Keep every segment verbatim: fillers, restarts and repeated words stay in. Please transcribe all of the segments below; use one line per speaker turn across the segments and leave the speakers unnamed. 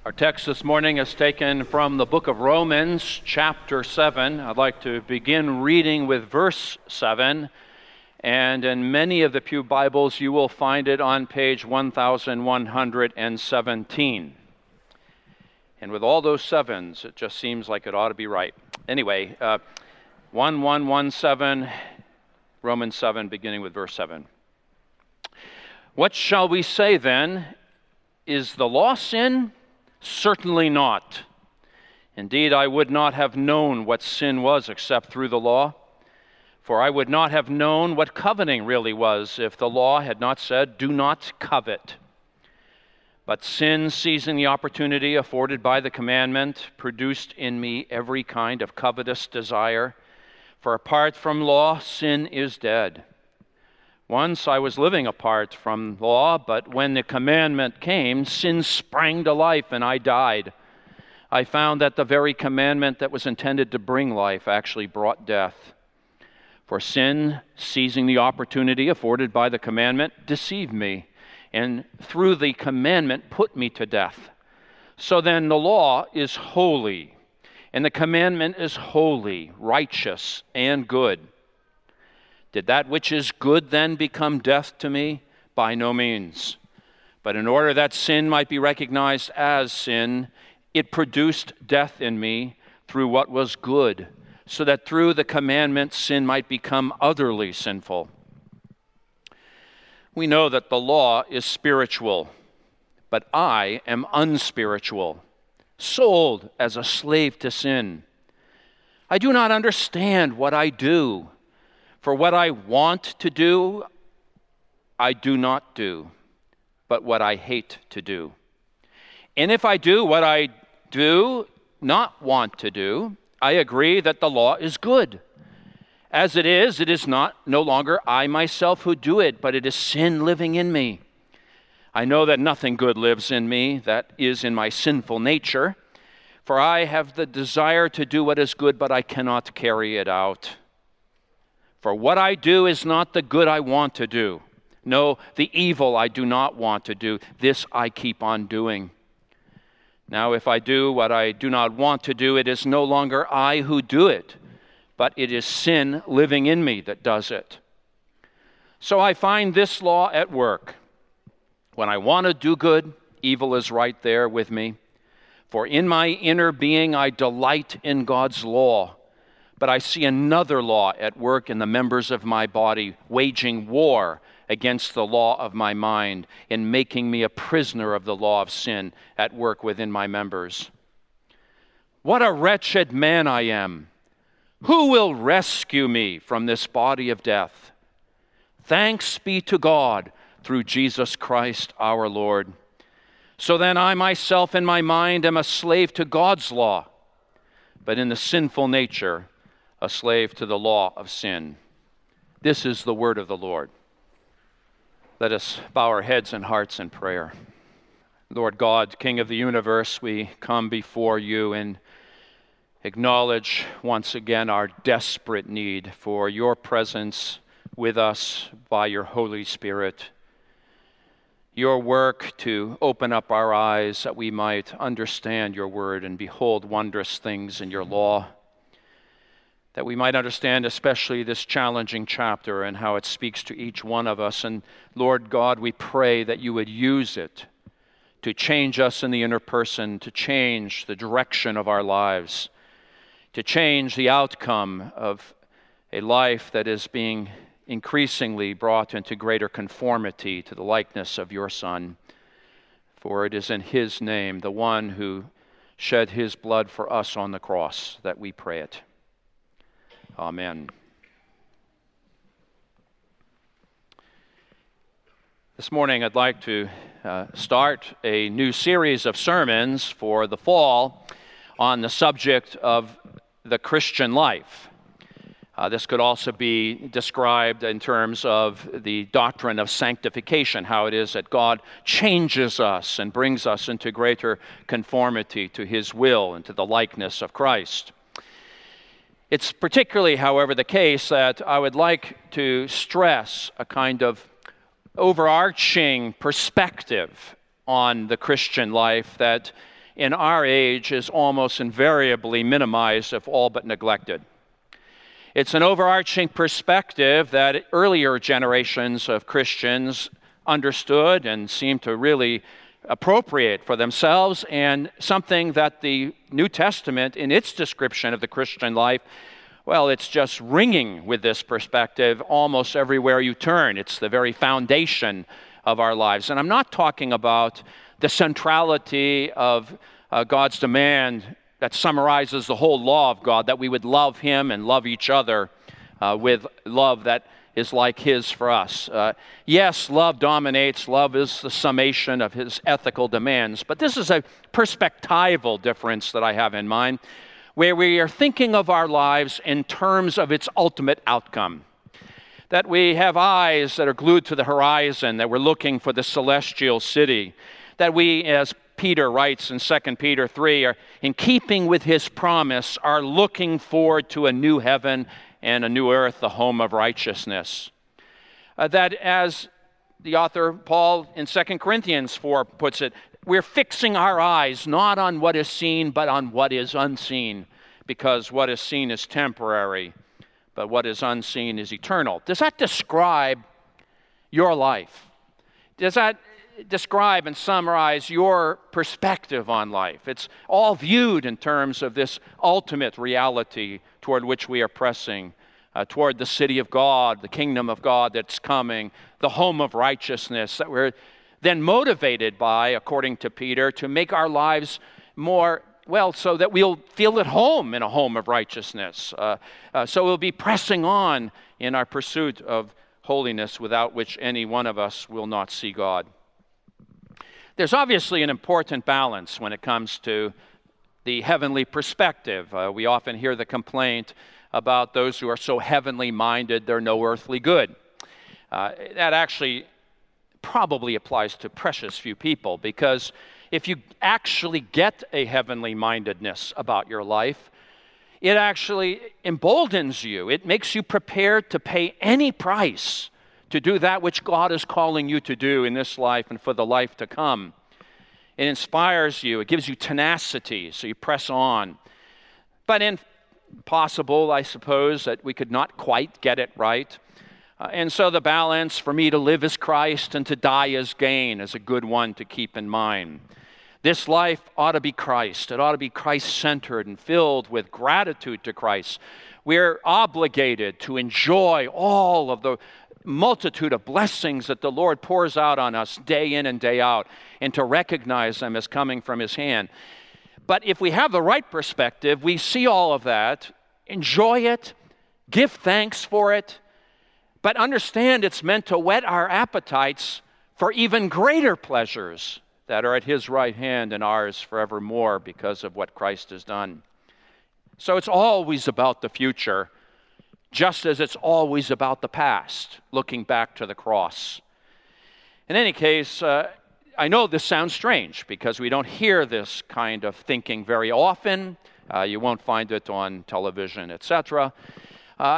Our text this morning is taken from the book of Romans, chapter seven. I'd like to begin reading with verse seven, and in many of the Pew Bibles you will find it on page one thousand one hundred seventeen. And with all those sevens, it just seems like it ought to be right. Anyway, uh, one one one seven, Romans seven, beginning with verse seven. What shall we say then? Is the law sin? Certainly not. Indeed, I would not have known what sin was except through the law. For I would not have known what coveting really was if the law had not said, "Do not covet." But sin, seizing the opportunity afforded by the commandment, produced in me every kind of covetous desire. For apart from law, sin is dead. Once I was living apart from law, but when the commandment came, sin sprang to life and I died. I found that the very commandment that was intended to bring life actually brought death. For sin, seizing the opportunity afforded by the commandment, deceived me, and through the commandment put me to death. So then the law is holy, and the commandment is holy, righteous, and good. Did that which is good then become death to me? By no means. But in order that sin might be recognized as sin, it produced death in me through what was good, so that through the commandment sin might become utterly sinful. We know that the law is spiritual, but I am unspiritual, sold as a slave to sin. I do not understand what I do. For what I want to do, I do not do, but what I hate to do. And if I do what I do not want to do, I agree that the law is good. As it is, it is not no longer I myself who do it, but it is sin living in me. I know that nothing good lives in me, that is in my sinful nature, for I have the desire to do what is good, but I cannot carry it out. For what I do is not the good I want to do. No, the evil I do not want to do. This I keep on doing. Now, if I do what I do not want to do, it is no longer I who do it, but it is sin living in me that does it. So I find this law at work. When I want to do good, evil is right there with me. For in my inner being I delight in God's law. But I see another law at work in the members of my body, waging war against the law of my mind, in making me a prisoner of the law of sin at work within my members. What a wretched man I am! Who will rescue me from this body of death? Thanks be to God through Jesus Christ our Lord. So then I myself in my mind am a slave to God's law, but in the sinful nature, a slave to the law of sin. This is the word of the Lord. Let us bow our heads and hearts in prayer. Lord God, King of the universe, we come before you and acknowledge once again our desperate need for your presence with us by your Holy Spirit. Your work to open up our eyes that we might understand your word and behold wondrous things in your law. That we might understand especially this challenging chapter and how it speaks to each one of us. And Lord God, we pray that you would use it to change us in the inner person, to change the direction of our lives, to change the outcome of a life that is being increasingly brought into greater conformity to the likeness of your Son. For it is in his name, the one who shed his blood for us on the cross, that we pray it. Amen. This morning I'd like to uh, start a new series of sermons for the fall on the subject of the Christian life. Uh, this could also be described in terms of the doctrine of sanctification, how it is that God changes us and brings us into greater conformity to his will and to the likeness of Christ. It's particularly, however, the case that I would like to stress a kind of overarching perspective on the Christian life that in our age is almost invariably minimized, if all but neglected. It's an overarching perspective that earlier generations of Christians understood and seemed to really appropriate for themselves, and something that the New Testament, in its description of the Christian life, well, it's just ringing with this perspective almost everywhere you turn. It's the very foundation of our lives. And I'm not talking about the centrality of uh, God's demand that summarizes the whole law of God, that we would love Him and love each other uh, with love that is like His for us. Uh, yes, love dominates. Love is the summation of His ethical demands. But this is a perspectival difference that I have in mind, where we are thinking of our lives in terms of its ultimate outcome. That we have eyes that are glued to the horizon, that we're looking for the celestial city. That we, as Peter writes in Second Peter three, are in keeping with his promise, are looking forward to a new heaven and a new earth, the home of righteousness. Uh, that, as the author Paul in Second Corinthians four puts it, we're fixing our eyes not on what is seen, but on what is unseen, because what is seen is temporary, but what is unseen is eternal. Does that describe your life? Does that describe and summarize your perspective on life? It's all viewed in terms of this ultimate reality toward which we are pressing, uh, toward the city of God, the kingdom of God that's coming, the home of righteousness, that we're then motivated by, according to Peter, to make our lives more, well, so that we'll feel at home in a home of righteousness. Uh, uh, so we'll be pressing on in our pursuit of holiness, without which any one of us will not see God. There's obviously an important balance when it comes to the heavenly perspective. Uh, we often hear the complaint about those who are so heavenly minded, they're no earthly good. Uh, that actually probably applies to precious few people, because if you actually get a heavenly mindedness about your life, it actually emboldens you. It makes you prepared to pay any price to do that which God is calling you to do in this life and for the life to come. It inspires you. It gives you tenacity, so you press on. But impossible, I suppose, that we could not quite get it right. Uh, and so the balance, for me to live as Christ and to die as gain, is a good one to keep in mind. This life ought to be Christ. It ought to be Christ-centered and filled with gratitude to Christ. We're obligated to enjoy all of the multitude of blessings that the Lord pours out on us day in and day out, and to recognize them as coming from His hand. But if we have the right perspective, we see all of that, enjoy it, give thanks for it, but understand it's meant to whet our appetites for even greater pleasures that are at His right hand and ours forevermore because of what Christ has done. So it's always about the future, just as it's always about the past, looking back to the cross. In any case, uh, I know this sounds strange because we don't hear this kind of thinking very often. Uh, you won't find it on television, et cetera. Uh,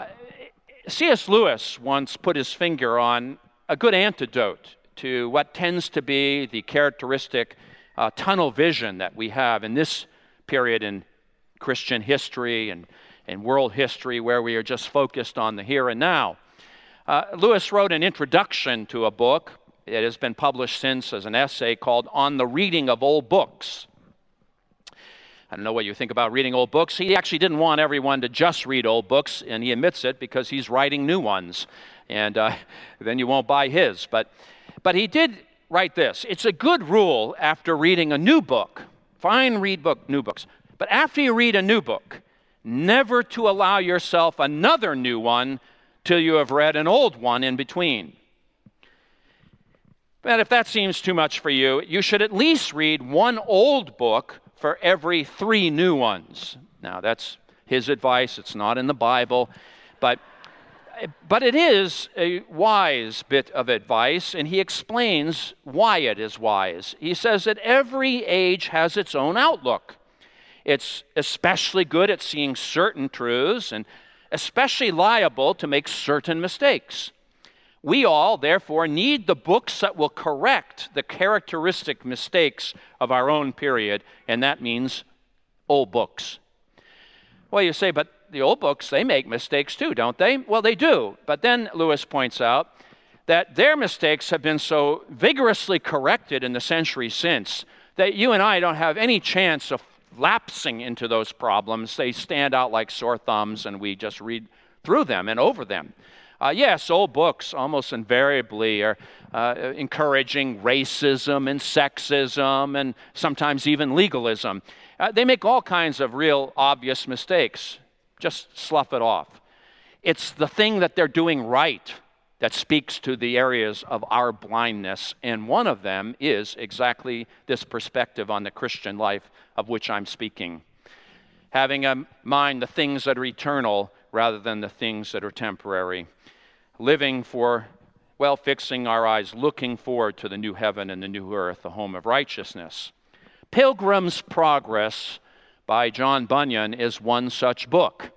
C S Lewis once put his finger on a good antidote to what tends to be the characteristic uh, tunnel vision that we have in this period in Christian history and in world history, where we are just focused on the here and now. Uh, Lewis wrote an introduction to a book. It has been published since as an essay called On the Reading of Old Books. I don't know what you think about reading old books. He actually didn't want everyone to just read old books, and he admits it because he's writing new ones, and uh, then you won't buy his. But, but he did write this. It's a good rule after reading a new book. Fine, read book, new books. But after you read a new book, never to allow yourself another new one till you have read an old one in between. But if that seems too much for you, you should at least read one old book for every three new ones. Now, that's his advice. It's not in the Bible, but, but it is a wise bit of advice, and he explains why it is wise. He says that every age has its own outlook. It's especially good at seeing certain truths and especially liable to make certain mistakes. We all, therefore, need the books that will correct the characteristic mistakes of our own period, and that means old books. Well, you say, but the old books, they make mistakes too, don't they? Well, they do. But then Lewis points out that their mistakes have been so vigorously corrected in the centuries since that you and I don't have any chance of lapsing into those problems. They stand out like sore thumbs, and we just read through them and over them. Uh, yes, old books almost invariably are uh, encouraging racism and sexism and sometimes even legalism. Uh, they make all kinds of real obvious mistakes. Just slough it off. It's the thing that they're doing right that speaks to the areas of our blindness, and one of them is exactly this perspective on the Christian life of which I'm speaking. Having in mind the things that are eternal rather than the things that are temporary. Living for, well, fixing our eyes, looking forward to the new heaven and the new earth, the home of righteousness. Pilgrim's Progress by John Bunyan is one such book.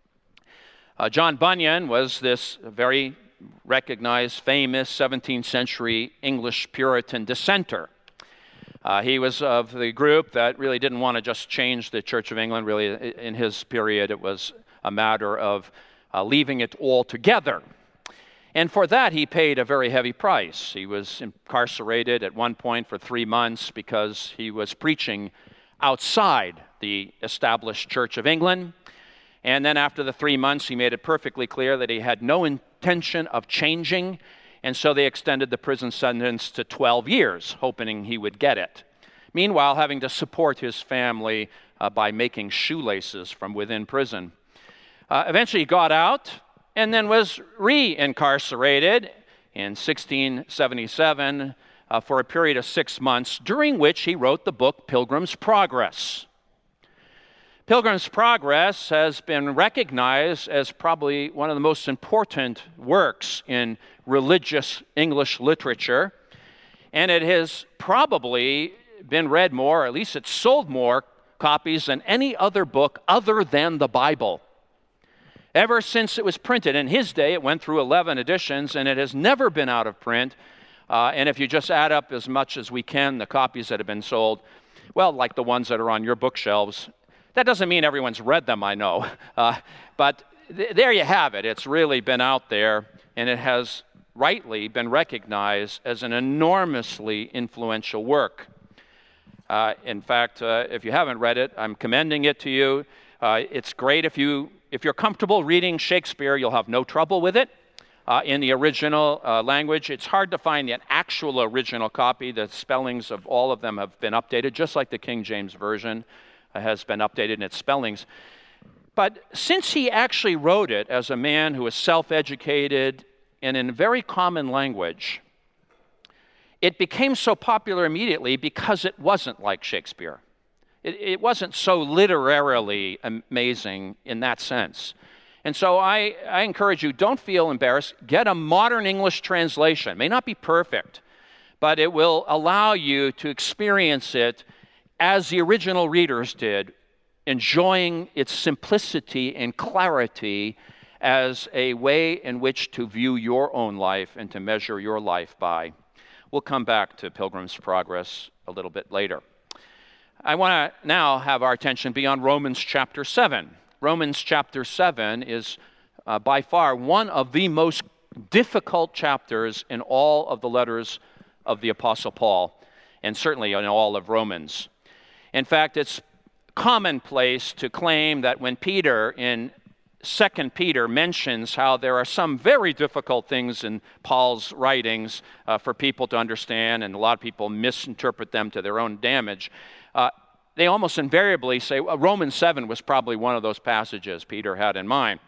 Uh, John Bunyan was this very recognized, famous seventeenth century English Puritan dissenter. Uh, he was of the group that really didn't want to just change the Church of England. Really, in his period, it was a matter of uh, leaving it all together. And for that, he paid a very heavy price. He was incarcerated at one point for three months because he was preaching outside the established Church of England. And then after the three months, he made it perfectly clear that he had no intention of changing. And so they extended the prison sentence to twelve years, hoping he would get it. Meanwhile, having to support his family uh, by making shoelaces from within prison. Uh, eventually, he got out and then was re-incarcerated in sixteen seventy-seven uh, for a period of six months, during which he wrote the book Pilgrim's Progress. Pilgrim's Progress has been recognized as probably one of the most important works in religious English literature, and it has probably been read more, or at least it's sold more copies than any other book other than the Bible. Ever since it was printed. In his day, it went through eleven editions, and it has never been out of print. Uh, and if you just add up as much as we can, the copies that have been sold, well, like the ones that are on your bookshelves, that doesn't mean everyone's read them, I know. Uh, but th- there you have it. It's really been out there, and it has rightly been recognized as an enormously influential work. Uh, in fact, uh, if you haven't read it, I'm commending it to you. Uh, it's great if you If you're comfortable reading Shakespeare, you'll have no trouble with it. Uh, in the original uh, language, it's hard to find an actual original copy. The spellings of all of them have been updated, just like the King James Version uh, has been updated in its spellings. But since he actually wrote it as a man who was self-educated and in very common language, it became so popular immediately because it wasn't like Shakespeare. It, it wasn't so literarily amazing in that sense. And so I, I encourage you, don't feel embarrassed. Get a modern English translation. It may not be perfect, but it will allow you to experience it as the original readers did, enjoying its simplicity and clarity as a way in which to view your own life and to measure your life by. We'll come back to Pilgrim's Progress a little bit later. I want to now have our attention be on Romans chapter seven. Romans chapter seven is uh, by far one of the most difficult chapters in all of the letters of the Apostle Paul, and certainly in all of Romans. In fact, it's commonplace to claim that when Peter in Second Peter mentions how there are some very difficult things in Paul's writings uh, for people to understand, and a lot of people misinterpret them to their own damage, uh, they almost invariably say, well, Romans seven was probably one of those passages Peter had in mind.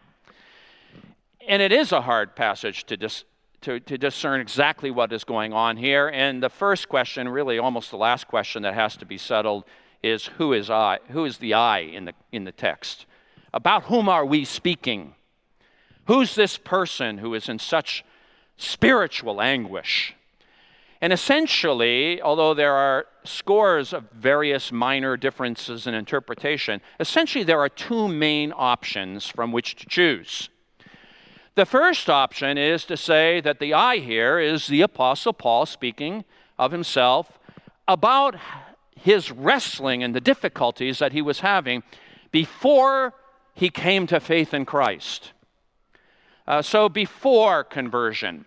And it is a hard passage to, dis- to, to discern exactly what is going on here. And the first question, really almost the last question that has to be settled, is who is I? Who is the I in the, in the text? About whom are we speaking? Who's this person who is in such spiritual anguish? And essentially, although there are scores of various minor differences in interpretation, essentially there are two main options from which to choose. The first option is to say that the I here is the Apostle Paul speaking of himself about his wrestling and the difficulties that he was having before he came to faith in Christ. Uh, so before conversion.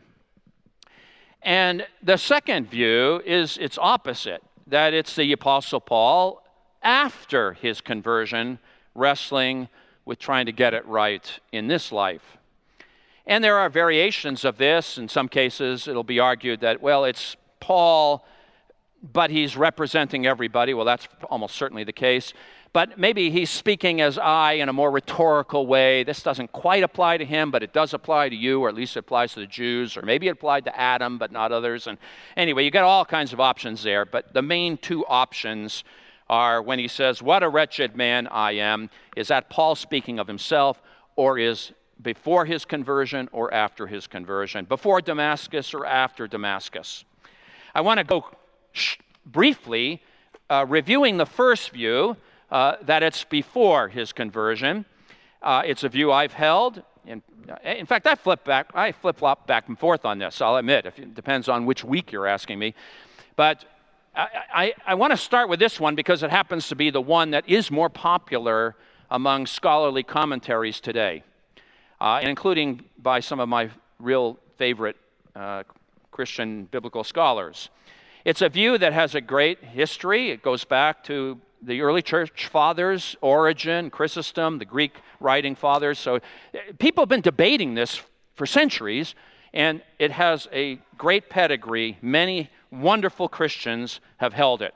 And the second view is its opposite, that it's the Apostle Paul after his conversion wrestling with trying to get it right in this life. And there are variations of this. In some cases, it'll be argued that, well, it's Paul, but he's representing everybody. Well, that's almost certainly the case. But maybe he's speaking as I in a more rhetorical way. This doesn't quite apply to him, but it does apply to you, or at least it applies to the Jews, or maybe it applied to Adam, but not others. And anyway, you get all kinds of options there. But the main two options are when he says, what a wretched man I am. Is that Paul speaking of himself, or is before his conversion or after his conversion? Before Damascus or after Damascus? I want to go sh- briefly uh, reviewing the first view, uh, that it's before his conversion. Uh, it's a view I've held. In, in fact, I flip back, I flip-flop back and forth on this, I'll admit. If it depends on which week you're asking me. But I, I, I want to start with this one because it happens to be the one that is more popular among scholarly commentaries today, uh, and including by some of my real favorite uh, Christian biblical scholars. It's a view that has a great history. It goes back to the early church fathers, Origen, Chrysostom, the Greek writing fathers. So people have been debating this for centuries, and it has a great pedigree. Many wonderful Christians have held it.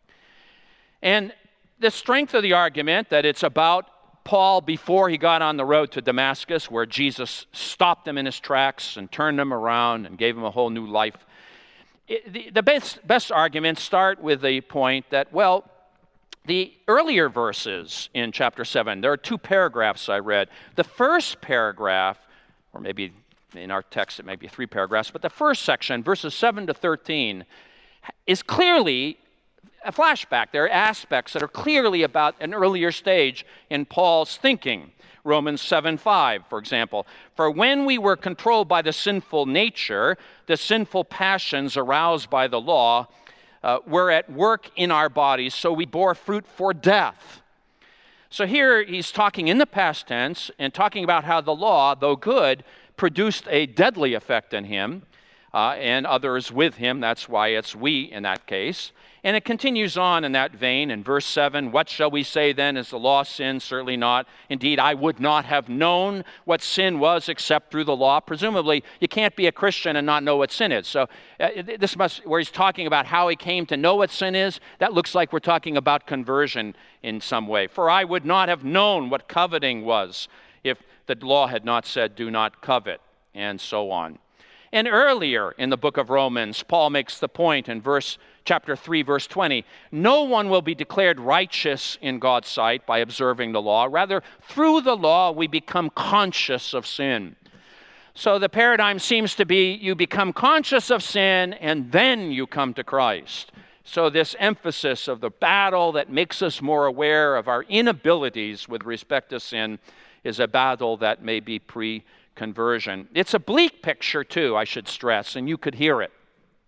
And the strength of the argument that it's about Paul before he got on the road to Damascus, where Jesus stopped him in his tracks and turned him around and gave him a whole new life. It, the the best, best arguments start with the point that, well, the earlier verses in chapter seven, there are two paragraphs I read. The first paragraph, or maybe in our text it may be three paragraphs, but the first section, verses seven to thirteen, is clearly a flashback. There are aspects that are clearly about an earlier stage in Paul's thinking. Romans seven five, for example. For when we were controlled by the sinful nature, the sinful passions aroused by the law uh, were at work in our bodies, so we bore fruit for death. So here he's talking in the past tense and talking about how the law, though good, produced a deadly effect in him uh, and others with him. That's why it's we in that case. And it continues on in that vein in verse seven. What shall we say then? Is the law sin? Certainly not. Indeed, I would not have known what sin was except through the law. Presumably, you can't be a Christian and not know what sin is. So uh, this must, where he's talking about how he came to know what sin is, that looks like we're talking about conversion in some way. For I would not have known what coveting was if the law had not said, do not covet, and so on. And earlier in the book of Romans, Paul makes the point in verse chapter three, verse twenty, no one will be declared righteous in God's sight by observing the law. Rather, through the law, we become conscious of sin. So the paradigm seems to be you become conscious of sin and then you come to Christ. So this emphasis of the battle that makes us more aware of our inabilities with respect to sin is a battle that may be pre-conversion. It's a bleak picture too, I should stress, and you could hear it.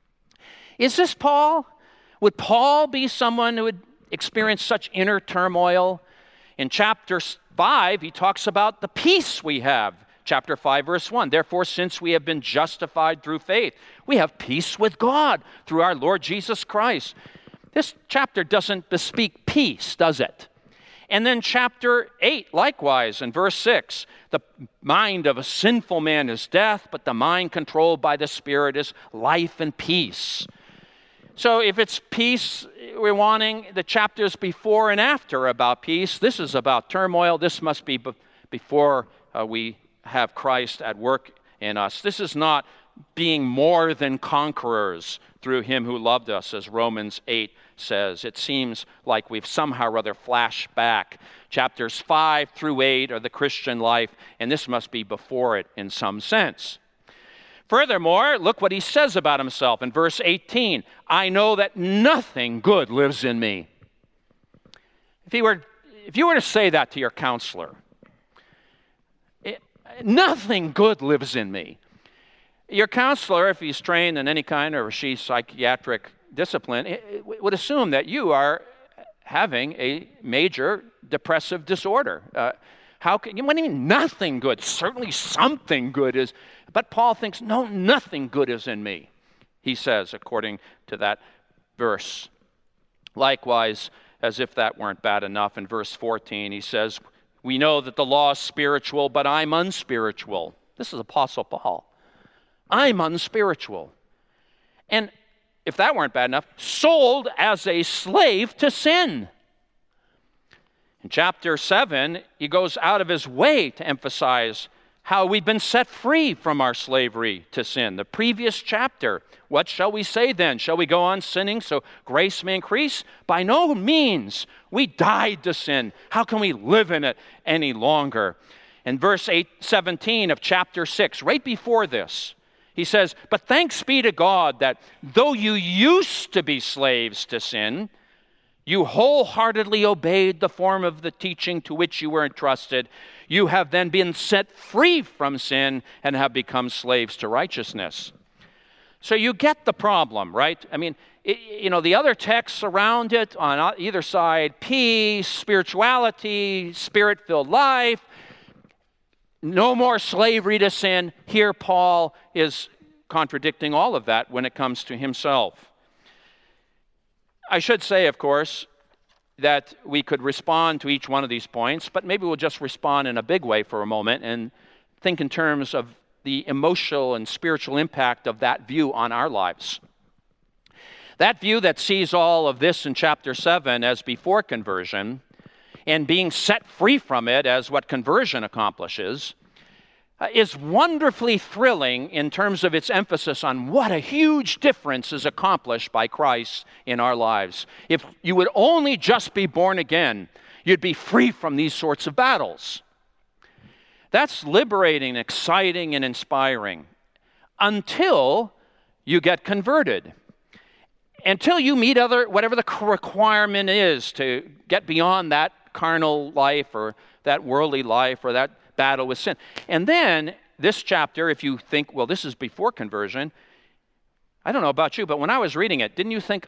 Is this Paul? Would Paul be someone who would experience such inner turmoil? In chapter five, he talks about the peace we have. Chapter five, verse one, therefore, since we have been justified through faith, we have peace with God through our Lord Jesus Christ. This chapter doesn't bespeak peace, does it? And then chapter eight, likewise, in verse six, the mind of a sinful man is death, but the mind controlled by the Spirit is life and peace. So if it's peace we're wanting, the chapters before and after about peace, this is about turmoil. This must be be- before uh, we have Christ at work in us. This is not being more than conquerors through him who loved us, as Romans eight says. It seems like we've somehow or other flashed back. Chapters five through eight are the Christian life, and this must be before it in some sense. Furthermore, look what he says about himself in verse eighteen. I know that nothing good lives in me. If he were, if you were to say that to your counselor, it, Nothing good lives in me. Your counselor, if he's trained in any kind or she's psychiatric discipline, would assume that you are having a major depressive disorder. Uh, how can you? What do you mean nothing good? Certainly something good is. But Paul thinks, no, nothing good is in me, he says, according to that verse. Likewise, as if that weren't bad enough, in verse fourteen, he says, we know that the law is spiritual, but I'm unspiritual. This is Apostle Paul. I'm unspiritual. And if that weren't bad enough, sold as a slave to sin. In chapter seven, he goes out of his way to emphasize how we've been set free from our slavery to sin. The previous chapter, what shall we say then? Shall we go on sinning so grace may increase? By no means. We died to sin. How can we live in it any longer? In verse eight, seventeen of chapter six, right before this, he says, but thanks be to God that though you used to be slaves to sin, you wholeheartedly obeyed the form of the teaching to which you were entrusted. You have then been set free from sin and have become slaves to righteousness. So you get the problem, right? I mean, it, you know, the other texts around it on either side, peace, spirituality, spirit-filled life, no more slavery to sin. Here Paul is contradicting all of that when it comes to himself. I should say, of course, that we could respond to each one of these points, but maybe we'll just respond in a big way for a moment and think in terms of the emotional and spiritual impact of that view on our lives. That view that sees all of this in chapter seven as before conversion and being set free from it as what conversion accomplishes uh, is wonderfully thrilling in terms of its emphasis on what a huge difference is accomplished by Christ in our lives. If you would only just be born again, you'd be free from these sorts of battles. That's liberating, exciting, and inspiring until you get converted. Until you meet other, whatever the requirement is to get beyond that carnal life or that worldly life or that battle with sin. And then this chapter, if you think, well, this is before conversion, I don't know about you, but when I was reading it, didn't you think,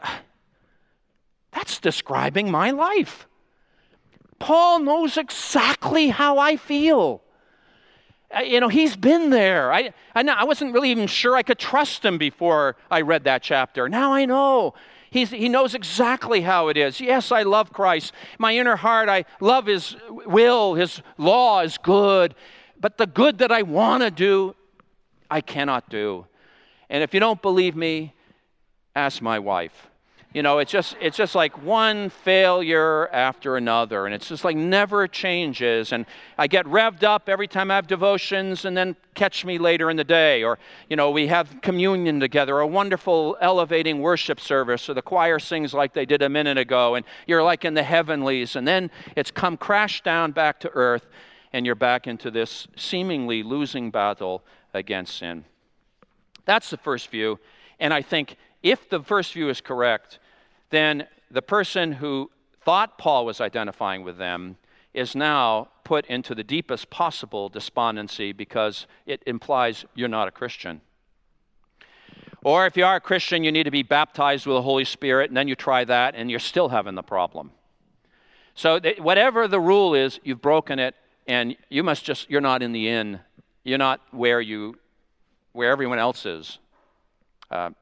that's describing my life? Paul knows exactly how I feel. You know, he's been there. I, I, I wasn't really even sure I could trust him before I read that chapter. Now I know. He's, he knows exactly how it is. Yes, I love Christ. My inner heart, I love his will. His law is good. But the good that I want to do, I cannot do. And if you don't believe me, ask my wife. You know, it's just it's just like one failure after another, and it's just like never changes. And I get revved up every time I have devotions, and then catch me later in the day. Or, you know, we have communion together, a wonderful elevating worship service, or the choir sings like they did a minute ago, and you're like in the heavenlies, and then it's come crash down back to earth, and you're back into this seemingly losing battle against sin. That's the first view, and I think if the first view is correct, then the person who thought Paul was identifying with them is now put into the deepest possible despondency because it implies you're not a Christian. Or if you are a Christian, you need to be baptized with the Holy Spirit, and then you try that, and you're still having the problem. So th- whatever the rule is, you've broken it, and you must just, you're not in the inn. You're not where you, where everyone else is. Uh,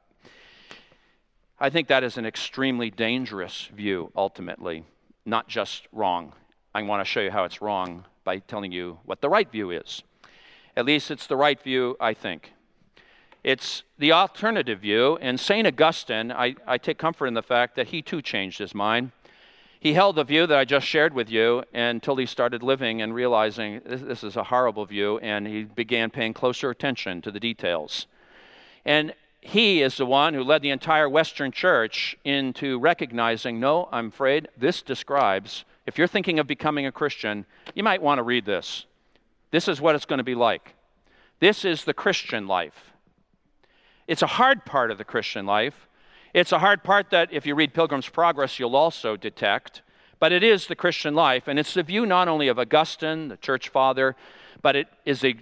I think that is an extremely dangerous view, ultimately, not just wrong. I want to show you how it's wrong by telling you what the right view is. At least it's the right view, I think. It's the alternative view, and Saint Augustine, I, I take comfort in the fact that he too changed his mind. He held the view that I just shared with you until he started living and realizing this, this is a horrible view, and he began paying closer attention to the details. And he is the one who led the entire Western Church into recognizing, no, I'm afraid this describes, if you're thinking of becoming a Christian, you might want to read this. This is what it's going to be like. This is the Christian life. It's a hard part of the Christian life. It's a hard part that if you read Pilgrim's Progress, you'll also detect. But it is the Christian life, and it's the view not only of Augustine, the church father, but it is a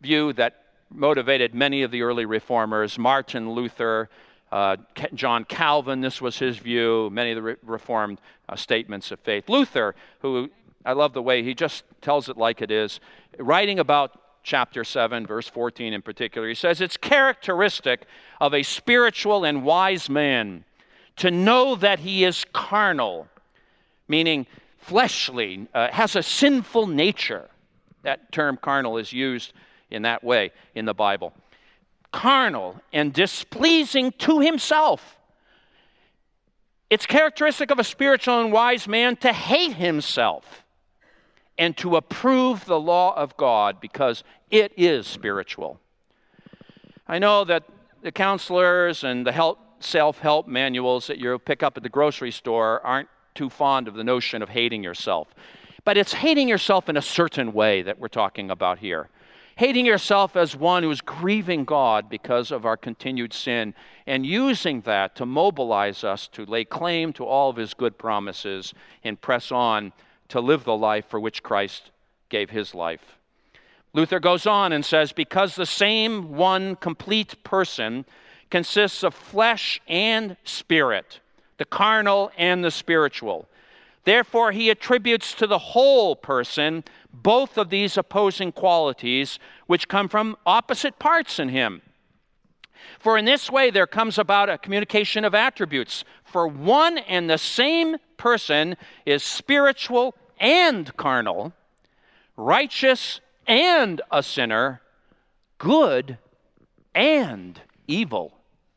view that motivated many of the early reformers. Martin Luther, uh, John Calvin, this was his view, many of the re- reformed uh, statements of faith. Luther, who I love the way he just tells it like it is, writing about chapter seven, verse fourteen in particular, he says, it's characteristic of a spiritual and wise man to know that he is carnal, meaning fleshly, uh, has a sinful nature. That term carnal is used in that way in the Bible. Carnal and displeasing to himself. It's characteristic of a spiritual and wise man to hate himself and to approve the law of God because it is spiritual. I know that the counselors and the help, self-help manuals that you pick up at the grocery store aren't too fond of the notion of hating yourself. But it's hating yourself in a certain way that we're talking about here. Hating yourself as one who's grieving God because of our continued sin and using that to mobilize us to lay claim to all of his good promises and press on to live the life for which Christ gave his life. Luther goes on and says, because the same one complete person consists of flesh and spirit, the carnal and the spiritual. Therefore, he attributes to the whole person both of these opposing qualities which come from opposite parts in him. For in this way there comes about a communication of attributes. For one and the same person is spiritual and carnal, righteous and a sinner, good and evil.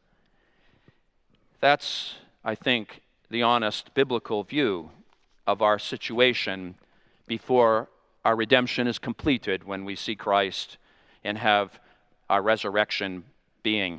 That's, I think, the honest biblical view of our situation before our redemption is completed when we see Christ and have our resurrection being.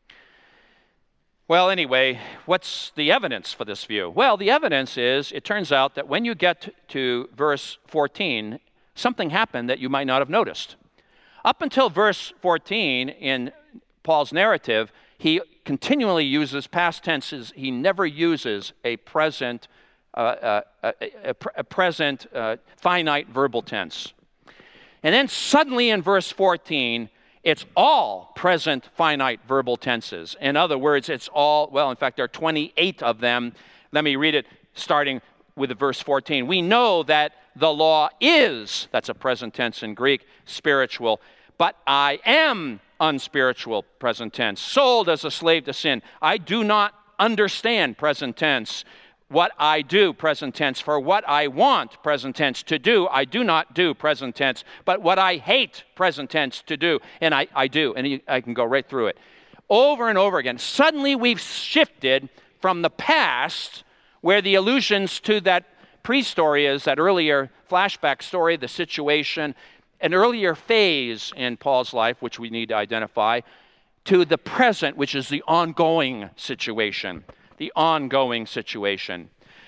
Well, anyway, what's the evidence for this view? Well, the evidence is, it turns out that when you get to verse fourteen, something happened that you might not have noticed. Up until verse fourteen in Paul's narrative, he continually uses past tenses. He never uses a present Uh, uh, a, a, a present uh, finite verbal tense. And then suddenly in verse fourteen, it's all present finite verbal tenses. In other words, it's all, well, in fact, there are twenty-eight of them. Let me read it starting with verse fourteen. We know that the law is, that's a present tense in Greek, spiritual, but I am unspiritual, present tense, sold as a slave to sin. I do not understand, present tense, what I do, present tense. For what I want, present tense, to do, I do not do, present tense. But what I hate, present tense, to do, and I, I do. And I can go right through it. Over and over again. Suddenly we've shifted from the past, where the allusions to that pre-story is, that earlier flashback story, the situation, an earlier phase in Paul's life, which we need to identify, to the present, which is the ongoing situation. The ongoing situation.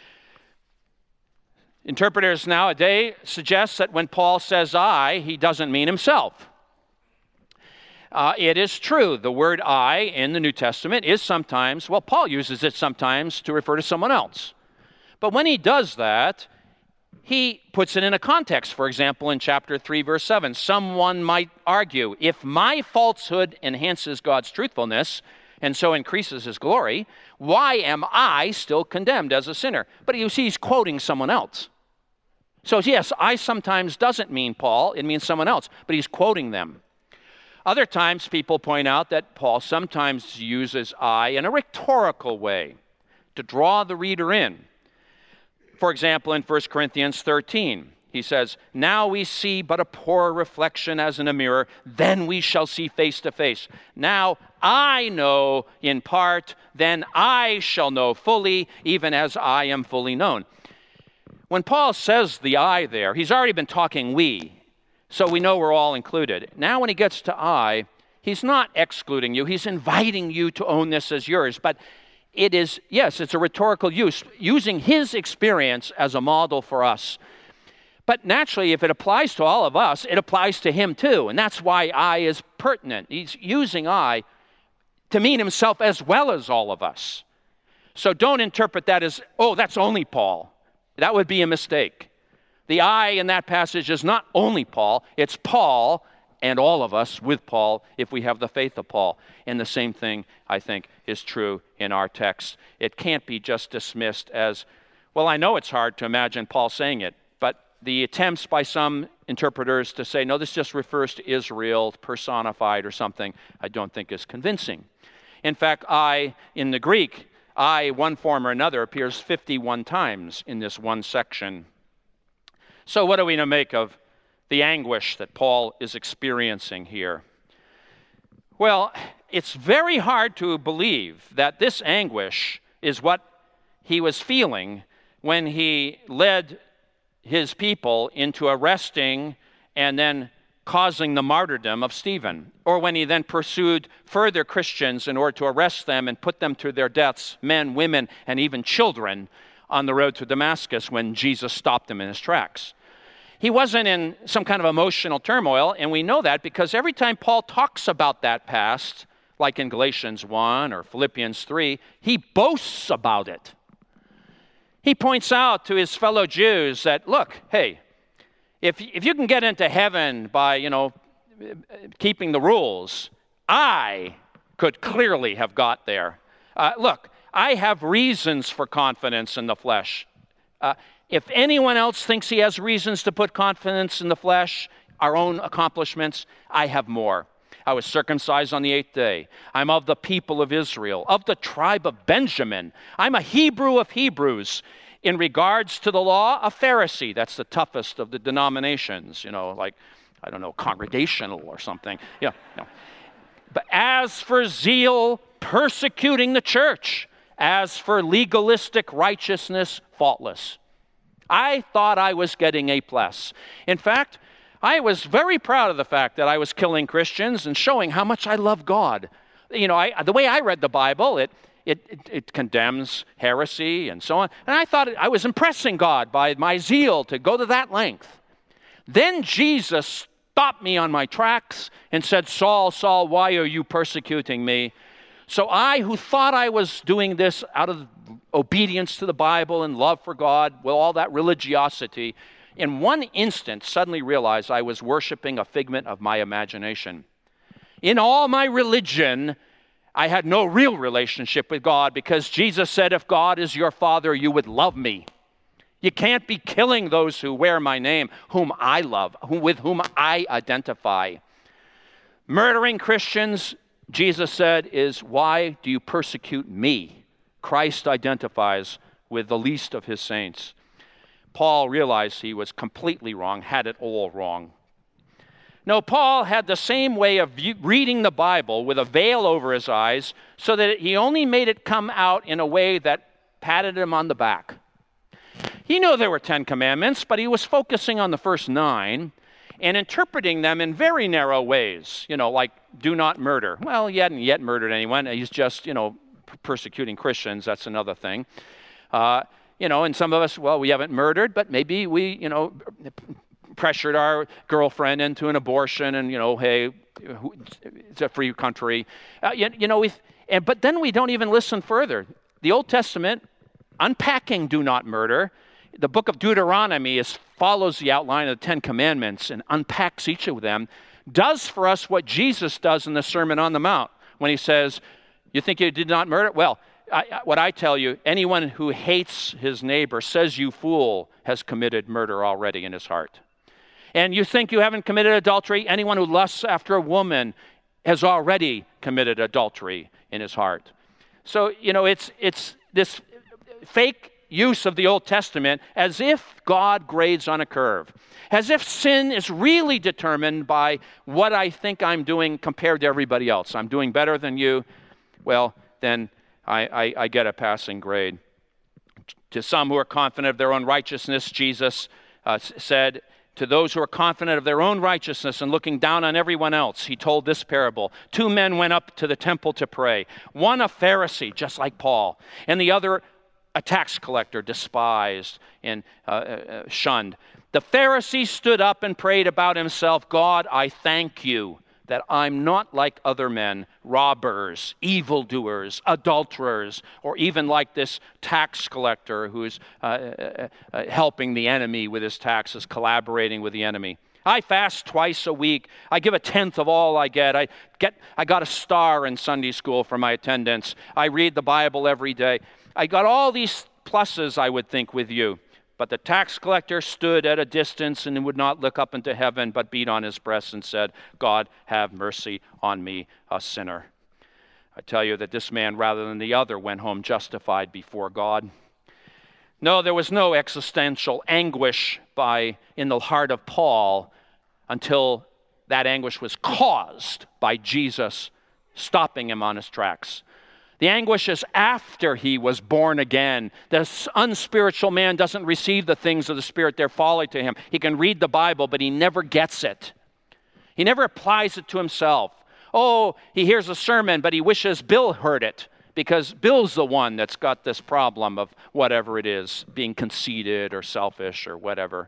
Interpreters nowadays suggest that when Paul says I, he doesn't mean himself. Uh, it is true, the word I in the New Testament is sometimes, well, Paul uses it sometimes to refer to someone else. But when he does that, he puts it in a context. For example, in chapter three, verse seven, someone might argue, if my falsehood enhances God's truthfulness, and so increases his glory, why am I still condemned as a sinner? But you see, he's quoting someone else. So yes, I sometimes doesn't mean Paul, it means someone else, but he's quoting them. Other times, people point out that Paul sometimes uses I in a rhetorical way to draw the reader in. For example, in First Corinthians thirteen, he says, now we see but a poor reflection as in a mirror, then we shall see face to face. Now I know in part, then I shall know fully, even as I am fully known. When Paul says the I there, he's already been talking we, so we know we're all included. Now when he gets to I, he's not excluding you, he's inviting you to own this as yours, but it is, yes, it's a rhetorical use, using his experience as a model for us. But naturally, if it applies to all of us, it applies to him too. And that's why I is pertinent. He's using I to mean himself as well as all of us. So don't interpret that as, oh, that's only Paul. That would be a mistake. The I in that passage is not only Paul, it's Paul and all of us with Paul if we have the faith of Paul. And the same thing, I think, is true in our text. It can't be just dismissed as, well, I know it's hard to imagine Paul saying it, but the attempts by some interpreters to say, no, this just refers to Israel, personified or something, I don't think is convincing. In fact, I, in the Greek, I, one form or another, appears fifty-one times in this one section. So what are we to make of the anguish that Paul is experiencing here? Well, it's very hard to believe that this anguish is what he was feeling when he led his people into arresting and then causing the martyrdom of Stephen, or when he then pursued further Christians in order to arrest them and put them to their deaths, men, women, and even children, on the road to Damascus when Jesus stopped them in his tracks. He wasn't in some kind of emotional turmoil, and we know that because every time Paul talks about that past, like in Galatians one or Philippians three, he boasts about it. He points out to his fellow Jews that, look, hey, if, if you can get into heaven by, you know, keeping the rules, I could clearly have got there. Uh, look, I have reasons for confidence in the flesh. Uh, if anyone else thinks he has reasons to put confidence in the flesh, our own accomplishments, I have more. I was circumcised on the eighth day. I'm of the people of Israel, of the tribe of Benjamin. I'm a Hebrew of Hebrews. In regards to the law, a Pharisee. That's the toughest of the denominations, you know, like, I don't know, congregational or something. Yeah, no. But as for zeal, persecuting the church. As for legalistic righteousness, faultless. I thought I was getting A plus. In fact, I was very proud of the fact that I was killing Christians and showing how much I love God. You know, I, the way I read the Bible, it, it, it, it condemns heresy and so on. And I thought I was impressing God by my zeal to go to that length. Then Jesus stopped me on my tracks and said, Saul, Saul, why are you persecuting me? So I, who thought I was doing this out of obedience to the Bible and love for God, with all that religiosity, in one instant suddenly realized I was worshiping a figment of my imagination. In all my religion, I had no real relationship with God because Jesus said, if God is your Father, you would love me. You can't be killing those who wear my name, whom I love, who, with whom I identify. Murdering Christians, Jesus said, is why do you persecute me? Christ identifies with the least of his saints. Paul realized he was completely wrong, had it all wrong. No, Paul had the same way of view, reading the Bible with a veil over his eyes so that he only made it come out in a way that patted him on the back. He knew there were Ten Commandments, but he was focusing on the first nine and interpreting them in very narrow ways, you know, like do not murder. Well, he hadn't yet murdered anyone. He's just, you know, persecuting Christians. That's another thing. Uh, you know, and some of us, well, we haven't murdered, but maybe we, you know, pressured our girlfriend into an abortion and, you know, hey, it's a free country. Uh, you, you know, we've, and, but then we don't even listen further. The Old Testament, unpacking do not murder. The book of Deuteronomy is, follows the outline of the Ten Commandments and unpacks each of them, does for us what Jesus does in the Sermon on the Mount when he says, you think you did not murder? Well, I, what I tell you, anyone who hates his neighbor, says you fool, has committed murder already in his heart. And you think you haven't committed adultery? Anyone who lusts after a woman has already committed adultery in his heart. So, you know, it's it's this fake use of the Old Testament as if God grades on a curve, as if sin is really determined by what I think I'm doing compared to everybody else. I'm doing better than you. Well, then I, I, I get a passing grade. To some who are confident of their own righteousness, Jesus uh, said, to those who are confident of their own righteousness and looking down on everyone else, he told this parable. Two men went up to the temple to pray. One a Pharisee, just like Paul, and the other a tax collector, despised and uh, uh, shunned. The Pharisee stood up and prayed about himself, God, I thank you that I'm not like other men, robbers, evildoers, adulterers, or even like this tax collector who's uh, uh, uh, helping the enemy with his taxes, collaborating with the enemy. I fast twice a week. I give a tenth of all I get. I get. I got a star in Sunday school for my attendance. I read the Bible every day. I got all these pluses, I would think, with you. But the tax collector stood at a distance and would not look up into heaven, but beat on his breast and said, God, have mercy on me, a sinner. I tell you that this man, rather than the other, went home justified before God. No, there was no existential anguish by in the heart of Paul until that anguish was caused by Jesus stopping him on his tracks. The anguish is after he was born again. The unspiritual man doesn't receive the things of the Spirit. They're folly to him. He can read the Bible, but he never gets it. He never applies it to himself. Oh, he hears a sermon, but he wishes Bill heard it, because Bill's the one that's got this problem of whatever it is, being conceited or selfish or whatever.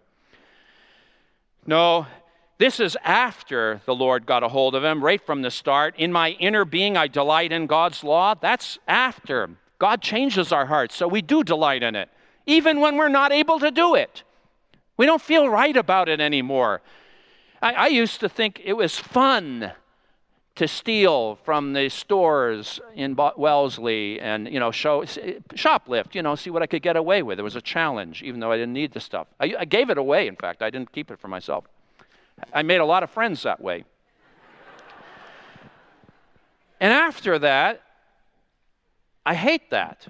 No, this is after the Lord got a hold of him, right from the start. In my inner being, I delight in God's law. That's after. God changes our hearts, so we do delight in it, even when we're not able to do it. We don't feel right about it anymore. I, I used to think it was fun to steal from the stores in Wellesley and, you know, show, shoplift, you know, see what I could get away with. It was a challenge, even though I didn't need the stuff. I, I gave it away, in fact. I didn't keep it for myself. I made a lot of friends that way. And after that, I hate that.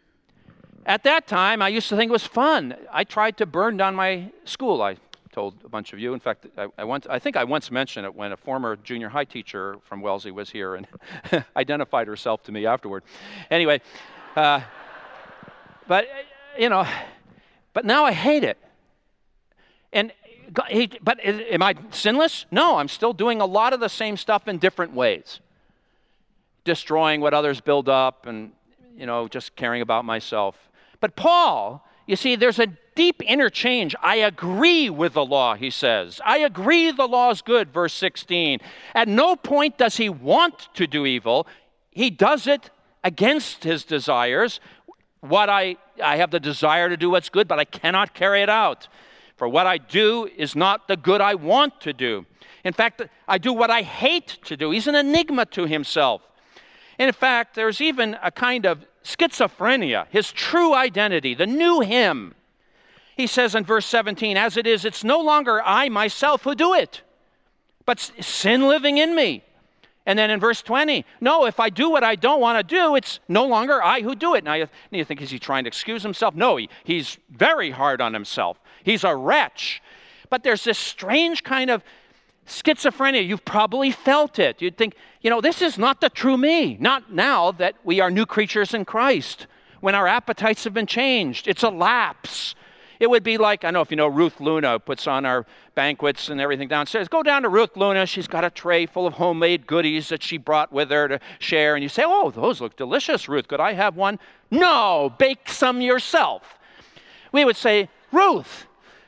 At that time, I used to think it was fun. I tried to burn down my school. I told a bunch of you. In fact, I, I, once, I think I once mentioned it when a former junior high teacher from Wellesley was here and identified herself to me afterward. Anyway, uh, but, you know, but now I hate it. And, but am I sinless? No, I'm still doing a lot of the same stuff in different ways. Destroying what others build up and, you know, just caring about myself. But Paul, you see, there's a deep interchange. I agree with the law, he says. I agree the law is good, verse sixteen. At no point does he want to do evil. He does it against his desires. What I, I have the desire to do what's good, but I cannot carry it out. For what I do is not the good I want to do. In fact, I do what I hate to do. He's an enigma to himself. And in fact, there's even a kind of schizophrenia, his true identity, the new him. He says in verse seventeen, as it is, it's no longer I myself who do it, but sin living in me. And then in verse twenty, no, if I do what I don't want to do, it's no longer I who do it. Now you, you think, is he trying to excuse himself? No, he, he's very hard on himself. He's a wretch. But there's this strange kind of schizophrenia. You've probably felt it. You'd think, you know, this is not the true me. Not now that we are new creatures in Christ, when our appetites have been changed. It's a lapse. It would be like, I don't know if you know Ruth Luna, puts on our banquets and everything downstairs. Go down to Ruth Luna. She's got a tray full of homemade goodies that she brought with her to share. And you say, oh, those look delicious, Ruth. Could I have one? No, bake some yourself. We would say, Ruth,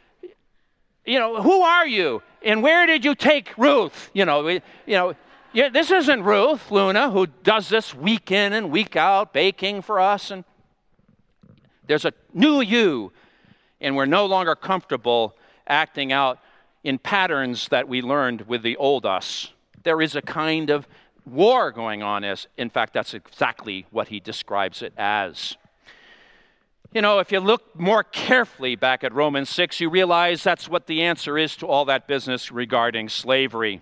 you know, who are you? And where did you take Ruth? You know, we, you know, yeah, this isn't Ruth Luna who does this week in and week out, baking for us. And there's a new you. And we're no longer comfortable acting out in patterns that we learned with the old us. There is a kind of war going on. As, in fact, that's exactly what he describes it as. You know, if you look more carefully back at Romans six, you realize that's what the answer is to all that business regarding slavery.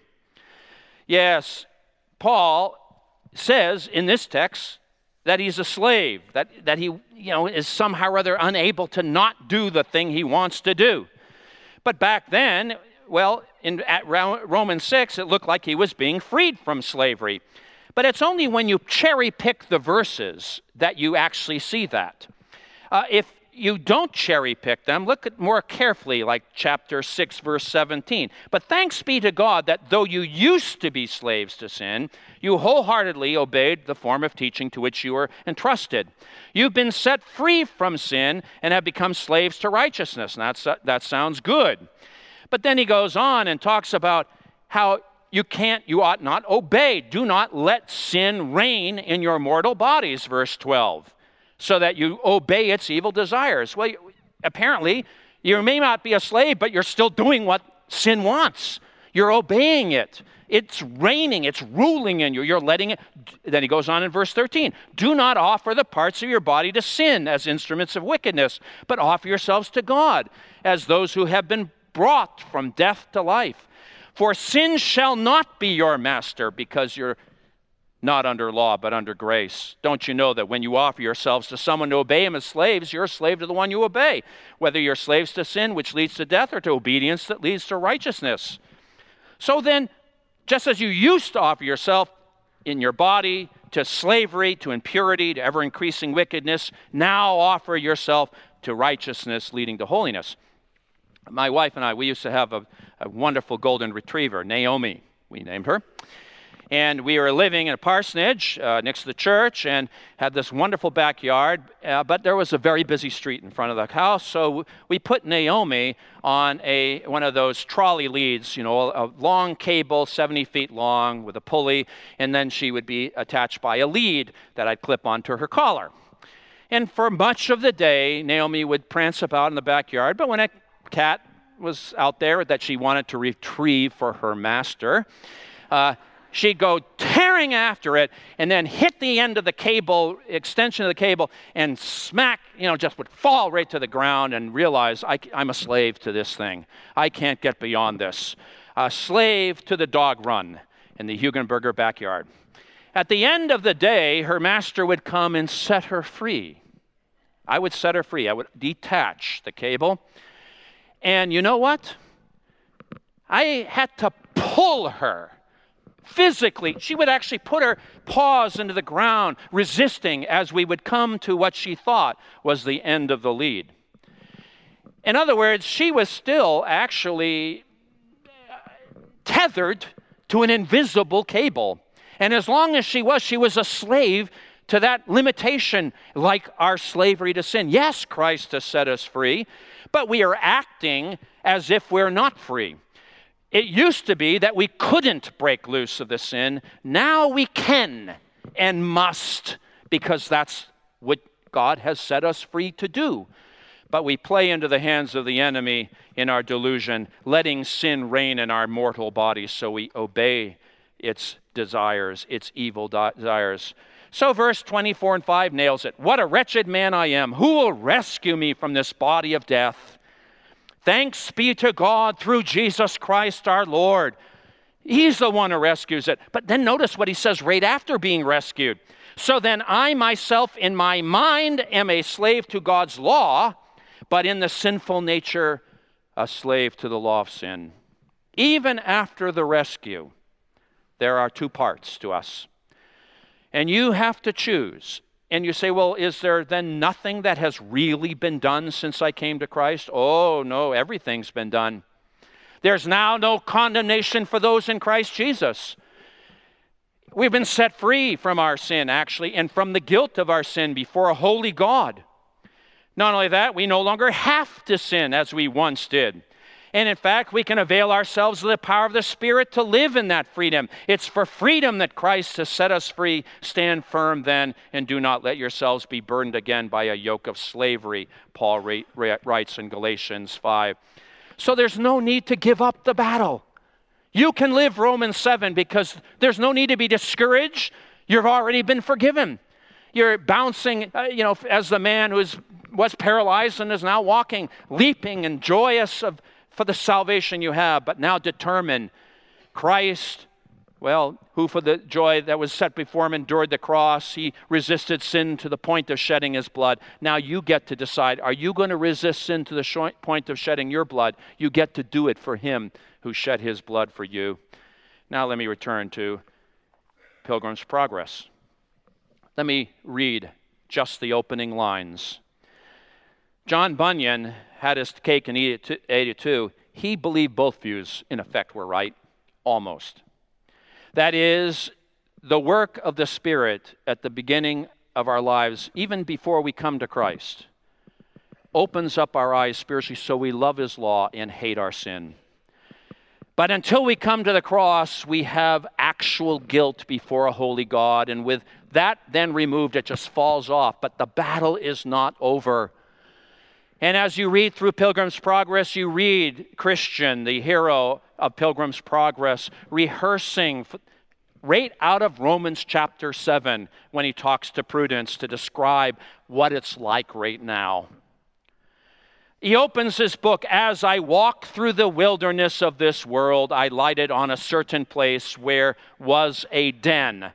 Yes, Paul says in this text that he's a slave, that, that he, you know, is somehow or other unable to not do the thing he wants to do. But back then, well, in at Romans six, it looked like he was being freed from slavery. But it's only when you cherry pick the verses that you actually see that. Uh, if you don't cherry pick them, look at more carefully, like chapter six, verse seventeen. But thanks be to God that though you used to be slaves to sin, you wholeheartedly obeyed the form of teaching to which you were entrusted. You've been set free from sin and have become slaves to righteousness. And that's, that sounds good. But then he goes on and talks about how you can't, you ought not obey. Do not let sin reign in your mortal bodies, verse twelve. So that you obey its evil desires. Well, apparently, you may not be a slave, but you're still doing what sin wants. You're obeying it. It's reigning. It's ruling in you. You're letting it. Then he goes on in verse thirteen. Do not offer the parts of your body to sin as instruments of wickedness, but offer yourselves to God as those who have been brought from death to life. For sin shall not be your master, because you're not under law, but under grace. Don't you know that when you offer yourselves to someone to obey him as slaves, you're a slave to the one you obey, whether you're slaves to sin, which leads to death, or to obedience that leads to righteousness? So then, just as you used to offer yourself in your body to slavery, to impurity, to ever-increasing wickedness, now offer yourself to righteousness leading to holiness. My wife and I, we used to have a, a wonderful golden retriever, Naomi, we named her. And we were living in a parsonage uh, next to the church and had this wonderful backyard, uh, but there was a very busy street in front of the house, so we put Naomi on a one of those trolley leads, you know, a long cable, seventy feet long with a pulley, and then she would be attached by a lead that I'd clip onto her collar. And for much of the day, Naomi would prance about in the backyard, but when a cat was out there that she wanted to retrieve for her master, uh, she'd go tearing after it and then hit the end of the cable, extension of the cable, and smack, you know, just would fall right to the ground and realize, I, I'm a slave to this thing. I can't get beyond this. A slave to the dog run in the Hugenberger backyard. At the end of the day, her master would come and set her free. I would set her free. I would detach the cable. And you know what? I had to pull her. Physically, she would actually put her paws into the ground, resisting as we would come to what she thought was the end of the lead. In other words, she was still actually tethered to an invisible cable. And as long as she was, she was a slave to that limitation, like our slavery to sin. Yes, Christ has set us free, but we are acting as if we're not free. It used to be that we couldn't break loose of the sin. Now we can and must, because that's what God has set us free to do. But we play into the hands of the enemy in our delusion, letting sin reign in our mortal bodies, so we obey its desires, its evil desires. So verse twenty-four and five nails it. What a wretched man I am. Who will rescue me from this body of death? Thanks be to God through Jesus Christ our Lord. He's the one who rescues it. But then notice what he says right after being rescued. So then I myself in my mind am a slave to God's law, but in the sinful nature a slave to the law of sin. Even after the rescue, there are two parts to us. And you have to choose. And you say, well, is there then nothing that has really been done since I came to Christ? Oh, no, everything's been done. There's now no condemnation for those in Christ Jesus. We've been set free from our sin, actually, and from the guilt of our sin before a holy God. Not only that, we no longer have to sin as we once did. And in fact, we can avail ourselves of the power of the Spirit to live in that freedom. It's for freedom that Christ has set us free. Stand firm then, and do not let yourselves be burdened again by a yoke of slavery, Paul writes in Galatians five. So there's no need to give up the battle. You can live Romans seven because there's no need to be discouraged. You've already been forgiven. You're bouncing, uh, you know, as the man who was paralyzed and is now walking, leaping and joyous of for the salvation you have, but now determine Christ, well, who for the joy that was set before him endured the cross. He resisted sin to the point of shedding his blood. Now you get to decide, are you going to resist sin to the point of shedding your blood? You get to do it for him who shed his blood for you. Now let me return to Pilgrim's Progress. Let me read just the opening lines. John Bunyan had his cake and eat it too. He believed both views, in effect, were right, almost. That is, the work of the Spirit at the beginning of our lives, even before we come to Christ, opens up our eyes spiritually so we love his law and hate our sin. But until we come to the cross, we have actual guilt before a holy God, and with that then removed, it just falls off. But the battle is not over. And as you read through Pilgrim's Progress, you read Christian, the hero of Pilgrim's Progress, rehearsing right out of Romans chapter seven when he talks to Prudence to describe what it's like right now. He opens his book, "As I walk through the wilderness of this world, I lighted on a certain place where was a den."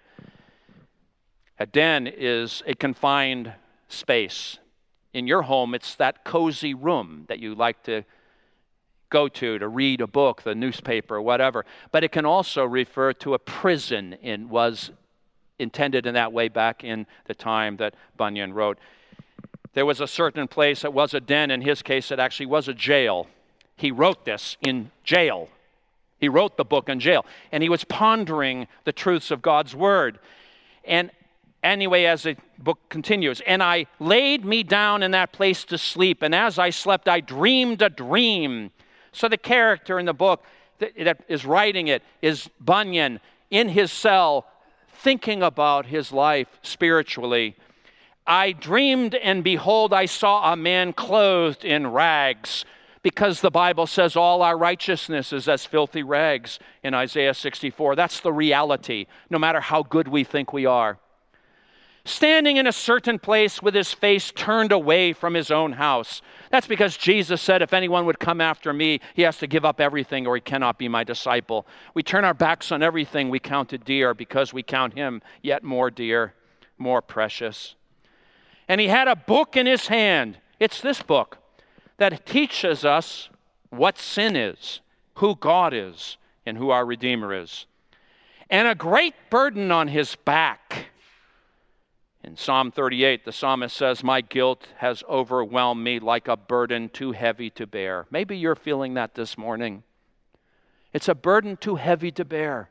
A den is a confined space. In your home, it's that cozy room that you like to go to to read a book, the newspaper, whatever. But it can also refer to a prison and was intended in that way back in the time that Bunyan wrote. There was a certain place that was a den. In his case, it actually was a jail. He wrote this in jail. He wrote the book in jail. And he was pondering the truths of God's word. And anyway, as the book continues, "And I laid me down in that place to sleep, and as I slept, I dreamed a dream." So the character in the book that, that is writing it is Bunyan in his cell, thinking about his life spiritually. "I dreamed, and behold, I saw a man clothed in rags," because the Bible says all our righteousness is as filthy rags in Isaiah sixty-four. That's the reality, no matter how good we think we are. "Standing in a certain place with his face turned away from his own house." That's because Jesus said, if anyone would come after me, he has to give up everything or he cannot be my disciple. We turn our backs on everything we counted dear because we count him yet more dear, more precious. And he had a book in his hand. It's this book that teaches us what sin is, who God is, and who our Redeemer is. And a great burden on his back. In Psalm thirty-eight, the psalmist says, "My guilt has overwhelmed me like a burden too heavy to bear." Maybe you're feeling that this morning. It's a burden too heavy to bear.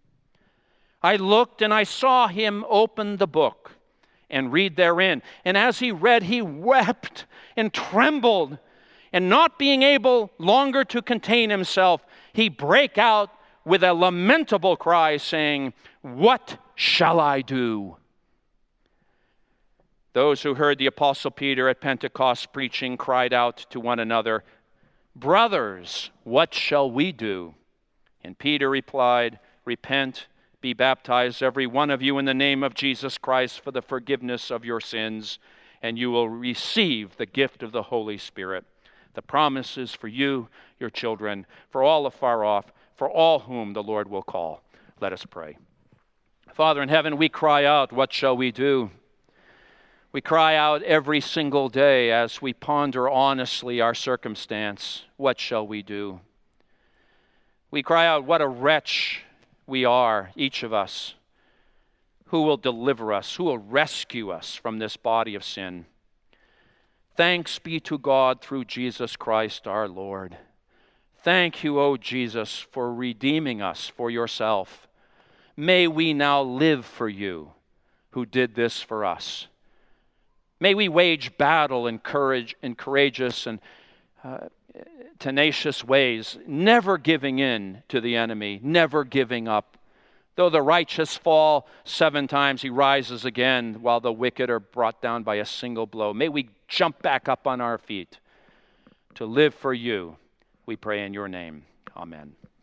"I looked and I saw him open the book and read therein. And as he read, he wept and trembled. And not being able longer to contain himself, he brake out with a lamentable cry, saying, 'What shall I do?'" Those who heard the Apostle Peter at Pentecost preaching cried out to one another, "Brothers, what shall we do?" And Peter replied, "Repent, be baptized, every one of you, in the name of Jesus Christ for the forgiveness of your sins, and you will receive the gift of the Holy Spirit. The promise is for you, your children, for all afar off, for all whom the Lord will call." Let us pray. Father in heaven, we cry out, what shall we do? We cry out every single day as we ponder honestly our circumstance. What shall we do? We cry out, what a wretch we are, each of us. Who will deliver us? Who will rescue us from this body of sin? Thanks be to God through Jesus Christ our Lord. Thank you, O Jesus, for redeeming us for yourself. May we now live for you who did this for us. May we wage battle in courage, in courageous and uh, tenacious ways, never giving in to the enemy, never giving up. Though the righteous fall seven times, he rises again, while the wicked are brought down by a single blow. May we jump back up on our feet to live for you. We pray in your name. Amen.